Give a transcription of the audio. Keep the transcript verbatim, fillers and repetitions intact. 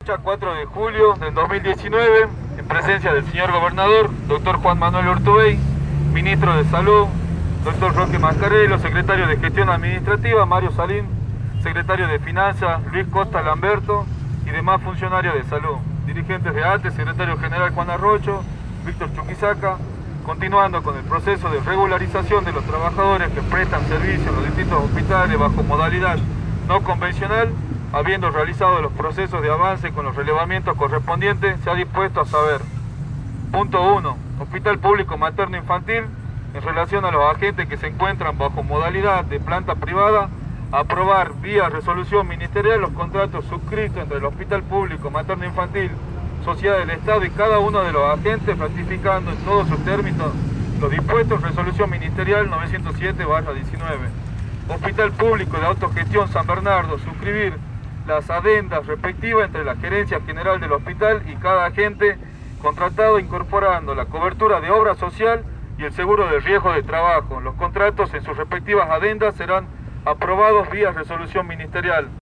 fecha cuatro de julio del dos mil diecinueve, en presencia del señor gobernador, doctor Juan Manuel Urtubey, ministro de Salud, doctor Roque Mascarello, secretario de Gestión Administrativa, Mario Salín, secretario de Finanzas, Luis Costa Lamberto, y demás funcionarios de salud, dirigentes de A T E, secretario general Juan Arrocho, Víctor Chuquisaca, continuando con el proceso de regularización de los trabajadores que prestan servicio en los distintos hospitales bajo modalidad no convencional, habiendo realizado los procesos de avance con los relevamientos correspondientes, se ha dispuesto a saber: punto uno. Hospital Público Materno Infantil, en relación a los agentes que se encuentran bajo modalidad de planta privada, aprobar vía resolución ministerial los contratos suscritos entre el Hospital Público Materno Infantil, Sociedad del Estado y cada uno de los agentes, ratificando en todos sus términos los dispuestos en resolución ministerial novecientos siete barra diecinueve. Hospital Público de Autogestión San Bernardo, suscribir las adendas respectivas entre la Gerencia General del Hospital y cada agente contratado, incorporando la cobertura de obra social y el seguro de riesgo de trabajo. Los contratos en sus respectivas adendas serán aprobados vía resolución ministerial.